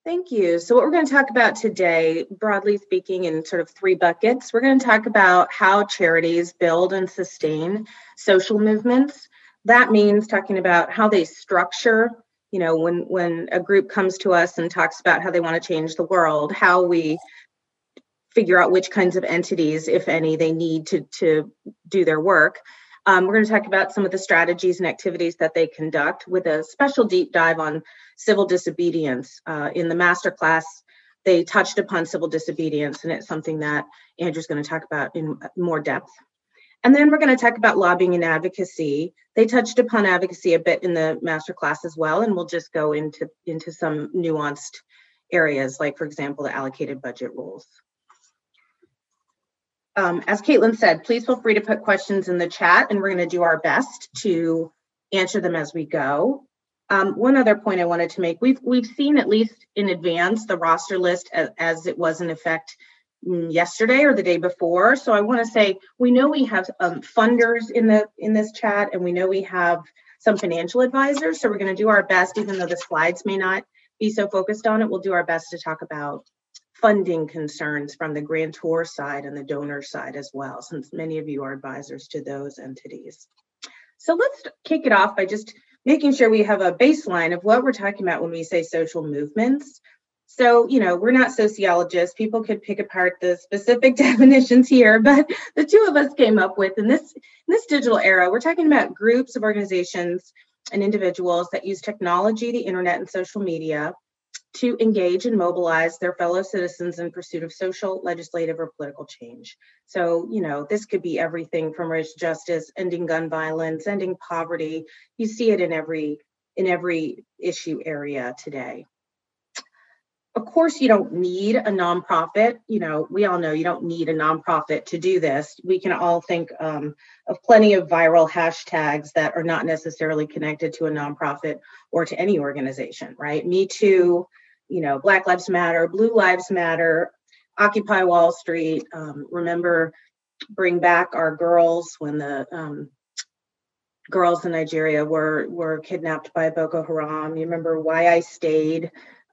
Thank you. So what we're going to talk about today, broadly speaking, in sort of three buckets, we're going to talk about how charities build and sustain social movements. That means talking about how they structure, when a group comes to us and talks about how they want to change the world, how we figure out which kinds of entities, if any, they need to do their work. We're going to talk about some of the strategies and activities that they conduct with a special deep dive on civil disobedience. In the masterclass, they touched upon civil disobedience, and it's something that Andrew's going to talk about in more depth. And then we're going to talk about lobbying and advocacy. They touched upon advocacy a bit in the masterclass as well, and we'll just go into some nuanced areas, like, for example, the allocated budget rules. As Caitlin said, please feel free to put questions in the chat, and we're going to do our best to answer them as we go. One other point I wanted to make, we've seen, at least in advance, the roster list as it was in effect yesterday or the day before. So I want to say, we know we have funders in this chat, and we know we have some financial advisors. So we're going to do our best, even though the slides may not be so focused on it, we'll do our best to talk about funding concerns from the grantor side and the donor side as well, since many of you are advisors to those entities. So let's kick it off by just making sure we have a baseline of what we're talking about when we say social movements. So, we're not sociologists. People could pick apart the specific definitions here, but the two of us came up with, in this digital era, we're talking about groups of organizations and individuals that use technology, the internet, and social media to engage and mobilize their fellow citizens in pursuit of social, legislative, or political change. So, this could be everything from racial justice, ending gun violence, ending poverty. You see it in every issue area today. Of course, you don't need a nonprofit. We all know you don't need a nonprofit to do this. We can all think of plenty of viral hashtags that are not necessarily connected to a nonprofit or to any organization, right? Me Too, Black Lives Matter, Blue Lives Matter, Occupy Wall Street. Remember, Bring Back Our Girls, when the girls in Nigeria were kidnapped by Boko Haram. You remember Why I Stayed.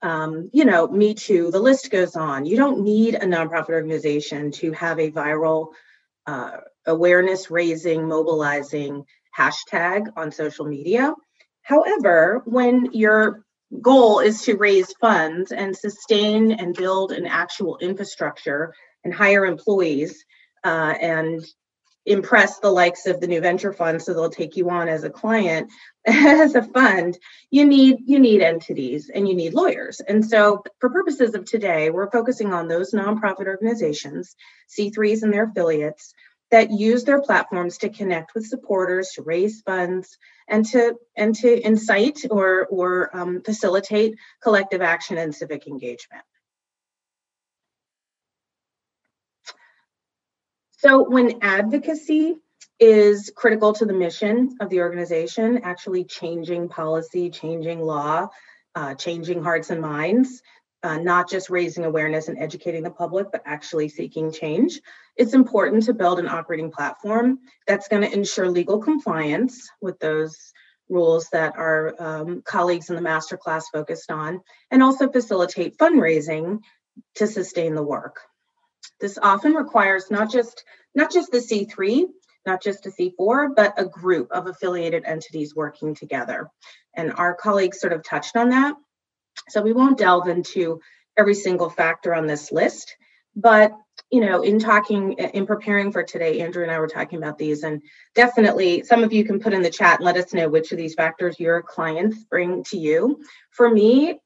Me Too, the list goes on. You don't need a nonprofit organization to have a viral awareness raising, mobilizing hashtag on social media. However, when your goal is to raise funds and sustain and build an actual infrastructure and hire employees and impress the likes of the New Venture Fund so they'll take you on as a client, as a fund, you need entities and you need lawyers. And so for purposes of today, we're focusing on those nonprofit organizations, C3s and their affiliates, that use their platforms to connect with supporters, to raise funds, and to incite or facilitate collective action and civic engagement. So when advocacy is critical to the mission of the organization, actually changing policy, changing law, changing hearts and minds, not just raising awareness and educating the public, but actually seeking change, it's important to build an operating platform that's going to ensure legal compliance with those rules that our colleagues in the masterclass focused on, and also facilitate fundraising to sustain the work. This often requires not just the C3, not just a C4, but a group of affiliated entities working together. And our colleagues sort of touched on that. So we won't delve into every single factor on this list, but in preparing for today, Andrew and I were talking about these, and definitely some of you can put in the chat and let us know which of these factors your clients bring to you. For me,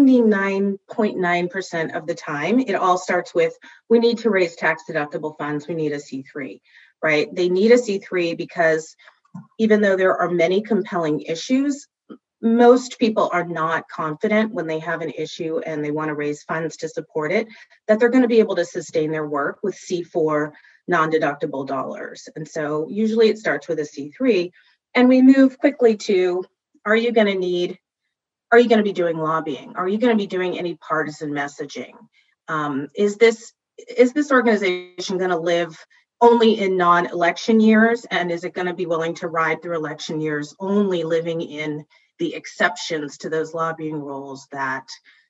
99.9% of the time, it all starts with, we need to raise tax deductible funds. We need a C3, right? They need a C3 because even though there are many compelling issues, most people are not confident when they have an issue and they want to raise funds to support it, that they're going to be able to sustain their work with C4 non-deductible dollars. And so usually it starts with a C3, and we move quickly to, are you going to be doing lobbying? Are you going to be doing any partisan messaging? Is this organization going to live only in non-election years? And is it going to be willing to ride through election years only living in the exceptions to those lobbying rules that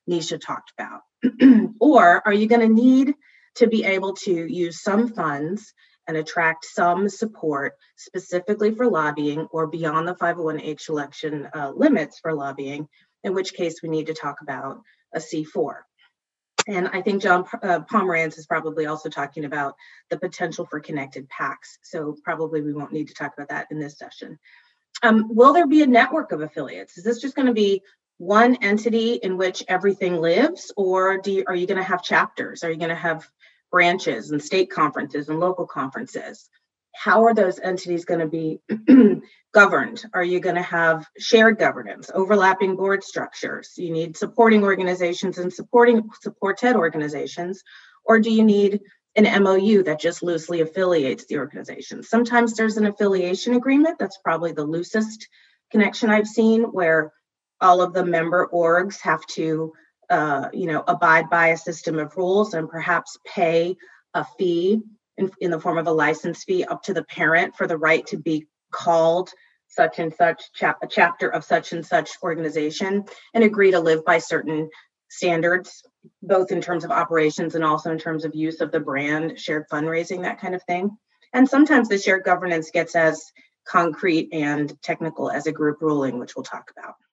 Nisha talked about? Or are you going to need to be able to use some funds and attract some support specifically for lobbying or beyond the 501h election limits for lobbying, in which case we need to talk about a C4. And I think John Pomerantz is probably also talking about the potential for connected PACs. So probably we won't need to talk about that in this session. Will there be a network of affiliates? Is this just going to be one entity in which everything lives, or are you going to have chapters? Are you going to have branches and state conferences and local conferences? How are those entities going to be governed? Are you going to have shared governance, overlapping board structures? You need supporting organizations and supported organizations, or do you need an MOU that just loosely affiliates the organization? Sometimes there's an affiliation agreement. That's probably the loosest connection I've seen, where all of the member orgs have to abide by a system of rules and perhaps pay a fee in the form of a license fee up to the parent for the right to be called such and such a chapter of such and such organization, and agree to live by certain standards, both in terms of operations and also in terms of use of the brand, shared fundraising, that kind of thing. And sometimes the shared governance gets as concrete and technical as a group ruling, which we'll talk about.